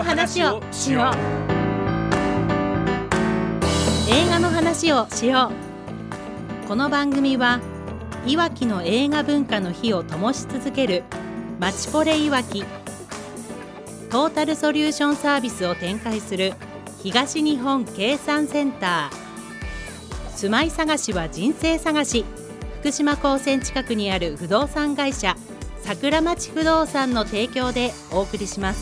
話をしよう。映画の話をしよう。この番組はいわきの映画文化の火を灯し続けるマチポレいわき、トータルソリューションサービスを展開する東日本経産センター、住まい探しは人生探し、福島高専近くにある不動産会社桜町不動産の提供でお送りします。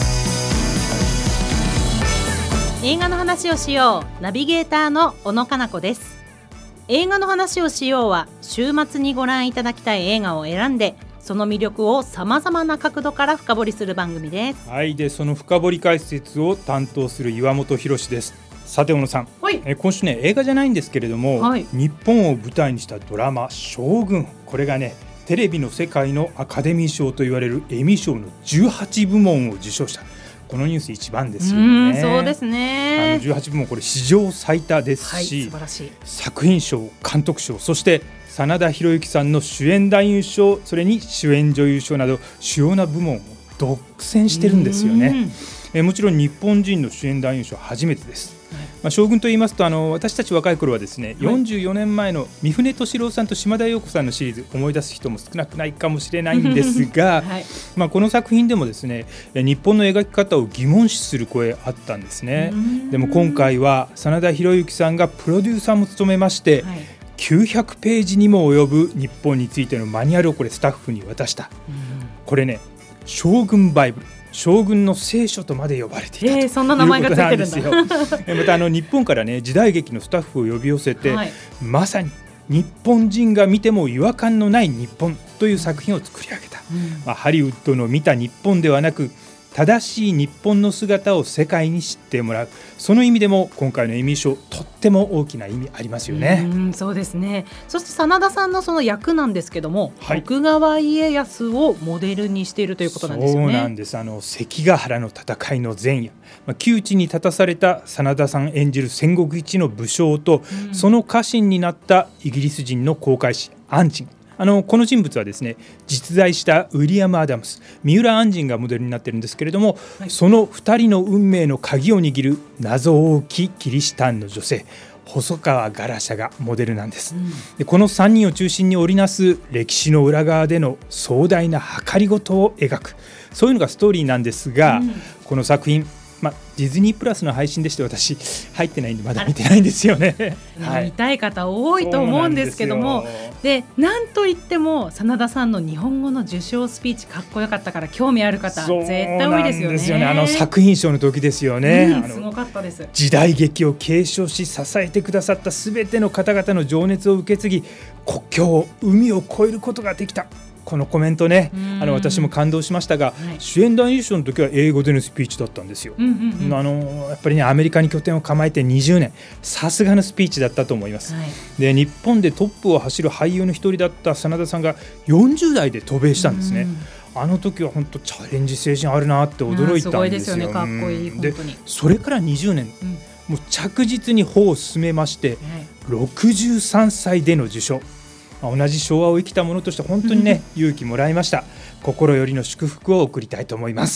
映画の話をしよう、ナビゲーターの小野かな子です。映画の話をしようは週末にご覧いただきたい映画を選んで、その魅力をさまざまな角度から深掘りする番組です。 はい、でその深掘り解説を担当する岩本博です。さて小野さん、 はい、 今週ね映画じゃないんですけれども、 はい、 日本を舞台にしたドラマ将軍、これがねテレビの世界のアカデミー賞と言われるエミ賞の18部門を受賞した、このニュース一番ですよね。 そうですね。 18部門、これ史上最多ですし、 はい、素晴らしい。 作品賞、監督賞、そして真田広之さんの主演男優賞、それに主演女優賞など主要な部門を独占してるんですよね。もちろん日本人の主演男優賞は初めてです。将軍と言いますと私たち若い頃はですね、44年前の三船敏郎さんと島田陽子さんのシリーズ思い出す人も少なくないかもしれないんですが、はい、この作品でもですね日本の描き方を疑問視する声あったんですね。でも今回は真田広之さんがプロデューサーも務めまして、はい、900ページにも及ぶ日本についてのマニュアルをこれスタッフに渡した。これね、将軍バイブル、将軍の聖書とまで呼ばれていたということなんですよ。 そんな名前がついてるんだ。 また日本からね時代劇のスタッフを呼び寄せて、 はい、 まさに日本人が見ても違和感のない日本という作品を作り上げた、ハリウッドの見た日本ではなく正しい日本の姿を世界に知ってもらう、その意味でも今回のエミー賞とっても大きな意味ありますよね。 そうですね。そして真田さんのその役なんですけども、 はい、 徳川家康をモデルにしているということなんですよね。 そうなんです。関ヶ原の戦いの前夜、窮地に立たされた真田さん演じる戦国一の武将と、その家臣になったイギリス人の航海士アンジン、この人物はですね実在したウィリアム・アダムス、三浦按針がモデルになっているんですけれども、はい、その2人の運命の鍵を握る謎多きキリシタンの女性細川ガラシャがモデルなんです。でこの3人を中心に織りなす歴史の裏側での壮大な計りごとを描く、そういうのがストーリーなんですが、この作品ディズニープラスの配信でして私入ってないんでまだ見てないんですよね。 はい、見たい方多いと思うんですけども、でなんといっても真田さんの日本語の受賞スピーチかっこよかったから興味ある方絶対多いですよね。 そうなんですよね。作品賞の時ですよね。 すごかったです。 時代劇を継承し支えてくださったすべての方々の情熱を受け継ぎ、国境海を越えることができた、このコメントね、私も感動しましたが、はい、主演男優賞の時は英語でのスピーチだったんですよ。やっぱりねアメリカに拠点を構えて20年、さすがのスピーチだったと思います。はい、で日本でトップを走る俳優の一人だった真田さんが40代で渡米したんですね。あの時は本当チャレンジ精神あるなって驚いたんですよ。 すごいですよね。かっこいい。本当に。 でそれから20年、もう着実に歩を進めまして、63歳での受賞、同じ昭和を生きた者として本当にね勇気もらいました。心よりの祝福を送りたいと思います。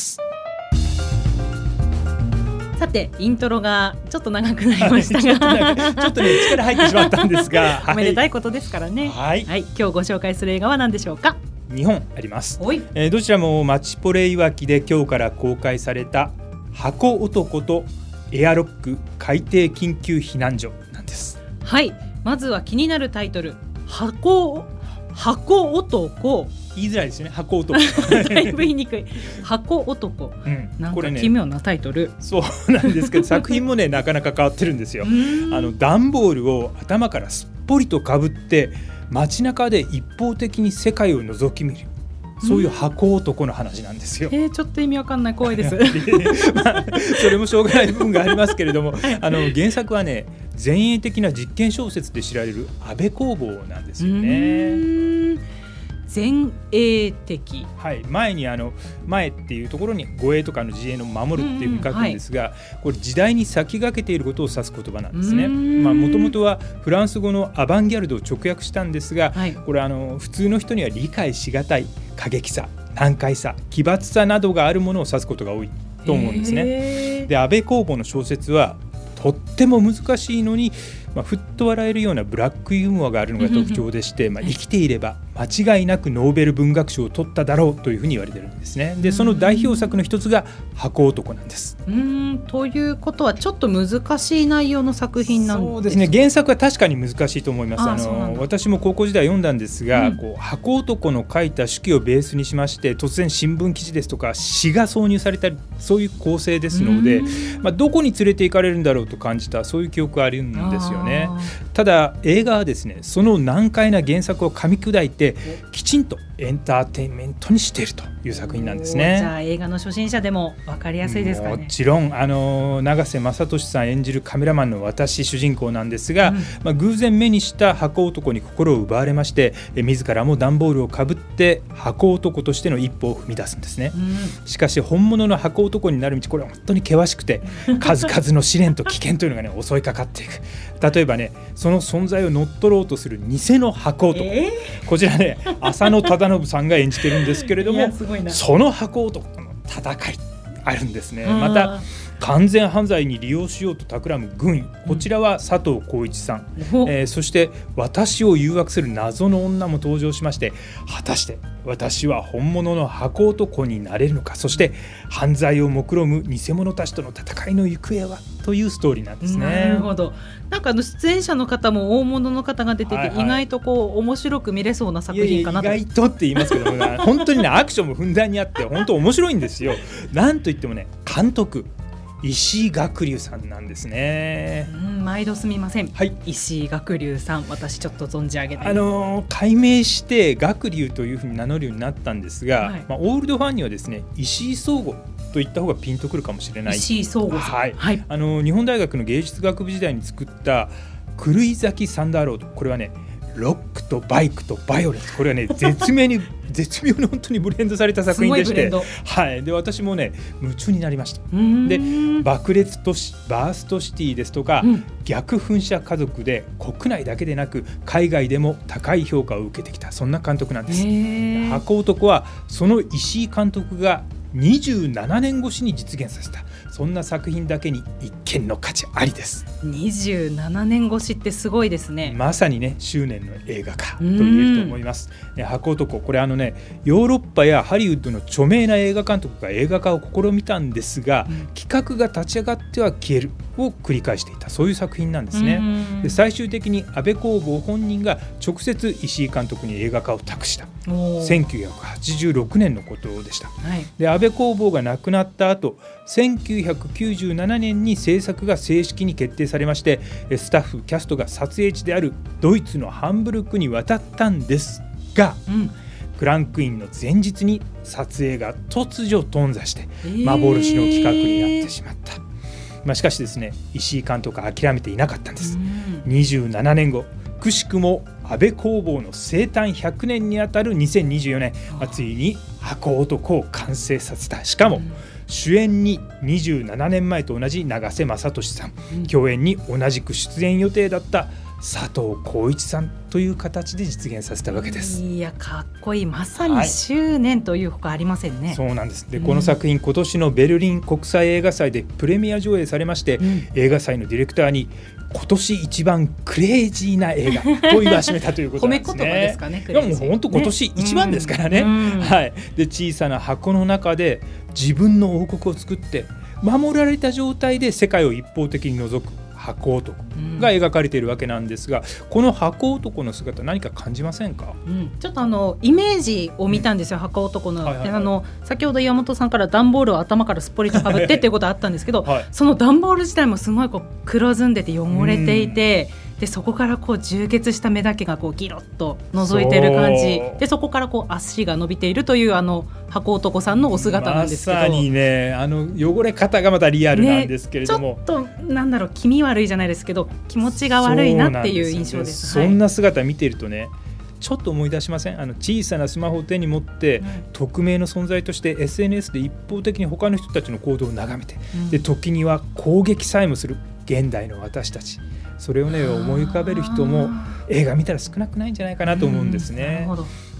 さてイントロがちょっと長くなりましたがちょっとね力入ってしまったんですがおめでたいことですからね。 はい、 はい、今日ご紹介する映画は何でしょうか。 2本あります。どちらもマチポレいわきで今日から公開された箱男とエアロック海底緊急避難所なんです。 はい、まずは気になるタイトル、箱男、 言いづらいですね。箱男だいぶ言いにくい。箱男、なんか奇妙なタイトル。 そうなんですけど作品もねなかなか変わってるんですよ。段ボールを頭からすっぽりとかぶって街中で一方的に世界を覗き見る、そういう箱男の話なんですよ。 ちょっと意味わかんない、怖いです。 それもしょうがない部分がありますけれども、原作はね前衛的な実験小説で知られる安部公房なんですよね。 前衛的、 はい、前に前っていうところに護衛とかの自衛の守るっていうふうに書くんですが、これ時代に先駆けていることを指す言葉なんですね。もともとはフランス語のアバンギャルドを直訳したんですが、これ普通の人には理解しがたい過激さ、難解さ、奇抜さなどがあるものを指すことが多いと思うんですね。で安部公房の小説はとっても難しいのに、ふっと笑えるようなブラックユーモアがあるのが特徴でして、生きていれば間違いなくノーベル文学賞を取っただろうというふうに言われているんですね。でその代表作の一つが箱男なんです。 ということはちょっと難しい内容の作品なんですか？ そうですね、原作は確かに難しいと思います。私も高校時代読んだんですが、箱男の書いた手記をベースにしまして突然新聞記事ですとか詩が挿入されたり、そういう構成ですので、どこに連れて行かれるんだろうと感じた、そういう記憶があるんですよね。ただ映画はですね、その難解な原作を噛み砕いてきちんとエンターテインメントにしているという作品なんですね。 じゃあ映画の初心者でも分かりやすいですかね？ もちろん永瀬正敏さん演じるカメラマンの私主人公なんですが、偶然目にした箱男に心を奪われまして、自らも段ボールをかぶって箱男としての一歩を踏み出すんですね。しかし本物の箱男になる道、これは本当に険しくて数々の試練と危険というのが、襲いかかっていく。例えばね、その存在を乗っ取ろうとする偽の箱男、こちらね浅野忠信さんが演じてるんですけれども、その箱男との戦いあるんですね。また完全犯罪に利用しようと企む軍医、こちらは佐藤浩市さん、そして私を誘惑する謎の女も登場しまして、果たして私は本物の箱男になれるのか、そして犯罪を目論む偽物たちとの戦いの行方はというストーリーなんですね。 なるほど。なんか出演者の方も大物の方が出てて、意外と面白く見れそうな作品かなと。 意外とって言いますけども本当にねアクションもふんだんにあって本当面白いんですよ。なんといってもね、監督石井学龍さんなんですね。 毎度すみません、石井学龍さん、私ちょっと存じ上げて改名して学龍というふうに名乗るようになったんですが、オールドファンにはですね、石井壮吾といった方がピンとくるかもしれない。 石井壮吾さん、 日本大学の芸術学部時代に作った狂い咲きサンダーロード、これはねロックとバイクとバイオレンス、これはね絶妙に本当にブレンドされた作品でして、で私もね夢中になりました。で爆裂都市バーストシティですとか、逆噴射家族で国内だけでなく海外でも高い評価を受けてきた、そんな監督なんです。箱男はその石井監督が27年越しに実現させた、そんな作品だけに一見の価値ありです。 27年越しってすごいですね。 まさにね執念の映画化と言えると思います。箱男、これヨーロッパやハリウッドの著名な映画監督が映画化を試みたんですが、企画が立ち上がっては消えるを繰り返していた、そういう作品なんですね。で最終的に安部公房本人が直接石井監督に映画化を託した1986年のことでした。で安部公房が亡くなった後、1997年に制作が正式に決定されまして、スタッフキャストが撮影地であるドイツのハンブルクに渡ったんですが、クランクインの前日に撮影が突如頓挫して幻の企画になってしまった。しかしですね、石井監督は諦めていなかったんです。27年後、くしくも安部公房の生誕100年にあたる2024年、ついに箱男を完成させた。しかも主演に27年前と同じ永瀬正敏さん、共演に同じく出演予定だった佐藤浩市さんという形で実現させたわけです。 いや、かっこいい。まさに執念というほかありませんね。 そうなんです。でこの作品、今年のベルリン国際映画祭でプレミア上映されまして、映画祭のディレクターに今年一番クレイジーな映画と言わしめたということなんですね。 褒め言葉ですかね。 いやもう本当今年一番ですからね。で小さな箱の中で自分の王国を作って守られた状態で世界を一方的に覗く箱男が描かれているわけなんですが、この箱男の姿何か感じませんか？ ちょっとイメージを見たんですよ、箱男の。先ほど岩本さんから段ボールを頭からすっぽりとかぶってっていうことあったんですけど、その段ボール自体もすごい黒ずんでて汚れていて、でそこから充血した目だけがギロッと覗いてる感じで、そこから足が伸びているという箱男さんのお姿なんですけど、 まさにね汚れ方がまたリアルなんですけれども、 ちょっと気味悪いじゃないですけど気持ちが悪いなっていう印象です。 そんな姿見ているとね、ちょっと思い出しません？小さなスマホを手に持って、匿名の存在として SNS で一方的に他の人たちの行動を眺めて、で時には攻撃さえもする現代の私たち、それをね思い浮かべる人も映画見たら少なくないんじゃないかなと思うんですね。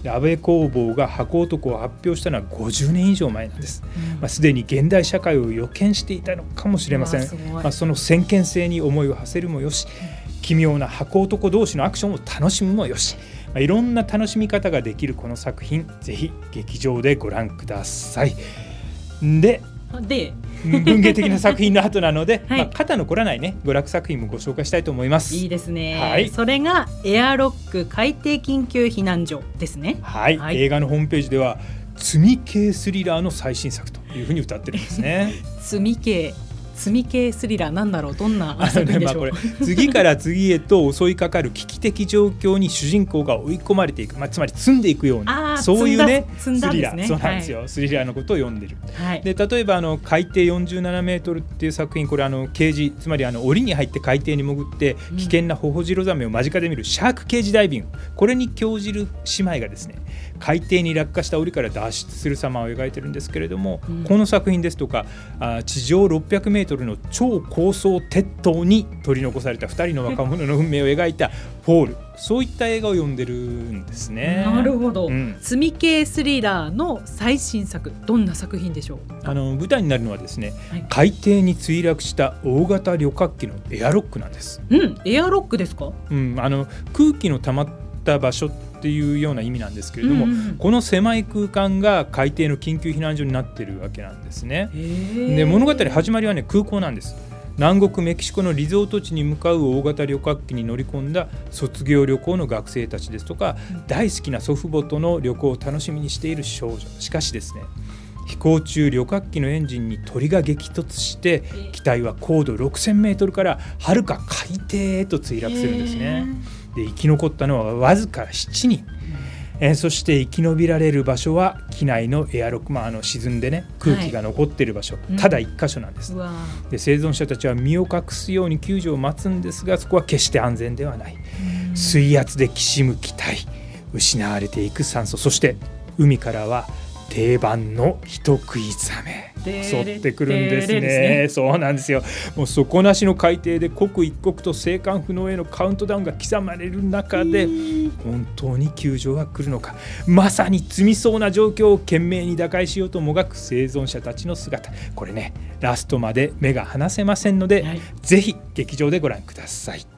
で安倍公房が箱男を発表したのは50年以上前なんです。すでに現代社会を予見していたのかもしれません。その先見性に思いを馳せるもよし、奇妙な箱男同士のアクションを楽しむもよし、いろんな楽しみ方ができるこの作品、ぜひ劇場でご覧ください。で文芸的な作品の後なので、肩の凝らないね娯楽作品もご紹介したいと思います。 いいですね、それがエアロック海底緊急避難所ですね。 映画のホームページでは罪系スリラーの最新作というふうに歌ってるんですね。罪系スリラーなんだろう、どんな作品でしょう。 次から次へと襲いかかる危機的状況に主人公が追い込まれていく、つまり積んでいくような、そういうねスリラー、そうなんですよ、スリラーのことを読んでる。で例えば海底47メートルっていう作品、これケージ、つまり檻に入って海底に潜って危険なホホジロザメを間近で見るシャークケージダイビング、これに興じる姉妹がですね、海底に落下した檻から脱出する様を描いてるんですけれども、この作品ですとか地上600メートルの超高層鉄塔に取り残された2人の若者の運命を描いたフォール、そういった映画を読んでるんですね。 なるほど、罪系スリラーの最新作、どんな作品でしょう。 舞台になるのはですね、海底に墜落した大型旅客機のエアロックなんです。 エアロックですか。 空気の溜まった場所っていうような意味なんですけれども、この狭い空間が海底の緊急避難所になっているわけなんですね。で物語始まりはね、空港なんです。南国メキシコのリゾート地に向かう大型旅客機に乗り込んだ卒業旅行の学生たちですとか、大好きな祖父母との旅行を楽しみにしている少女。しかしですね、飛行中旅客機のエンジンに鳥が激突して機体は高度6000メートルからはるか海底へと墜落するんですね。で生き残ったのはわずか7人、そして生き延びられる場所は機内のエアロック、沈んでね空気が残っている場所、ただ1箇所なんです。で生存者たちは身を隠すように救助を待つんですが、そこは決して安全ではない。水圧できしむ機体、失われていく酸素、そして海からは定番の人食いザメ襲ってくるんですね。そうなんですよ。もう底なしの海底で刻一刻と生還不能へのカウントダウンが刻まれる中で、本当に救助が来るのか、まさに積みそうな状況を懸命に打開しようともがく生存者たちの姿、これねラストまで目が離せませんので、ぜひ劇場でご覧ください。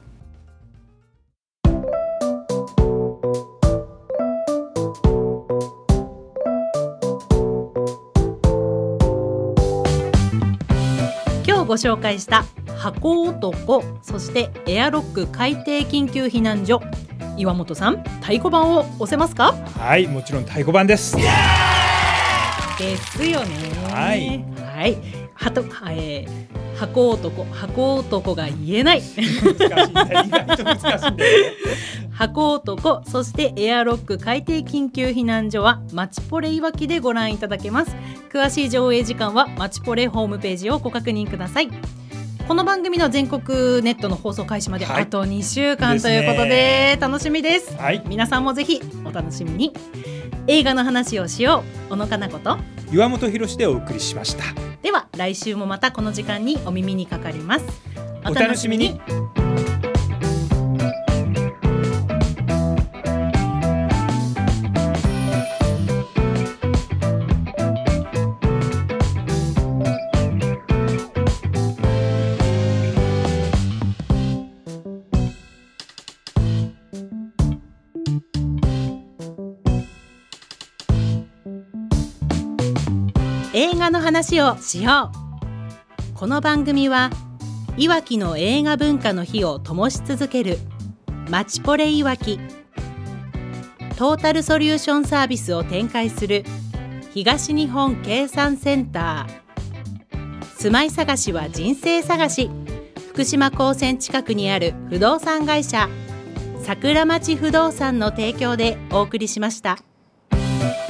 ご紹介した箱男、そしてエアロック海底緊急避難所、岩本さん太鼓判を押せますか。 はい、もちろん太鼓判ですですよね。箱男が言えない箱男、そしてエアロック海底緊急避難所はマチポレいわきでご覧いただけます。詳しい上映時間はマチポレホームページをご確認ください。この番組の全国ネットの放送開始まであと2週間ということで楽しみです。皆さんもぜひお楽しみに。映画の話をしよう、小野かな子と岩本博でお送りしました。 では来週もまたこの時間にお耳にかかります。 お楽しみに。 映画の話をしよう。この番組はいわきの映画文化の火を灯し続けるマチポレいわき、トータルソリューションサービスを展開する東日本経産センター、住まい探しは人生探し、福島高専近くにある不動産会社桜町不動産の提供でお送りしました。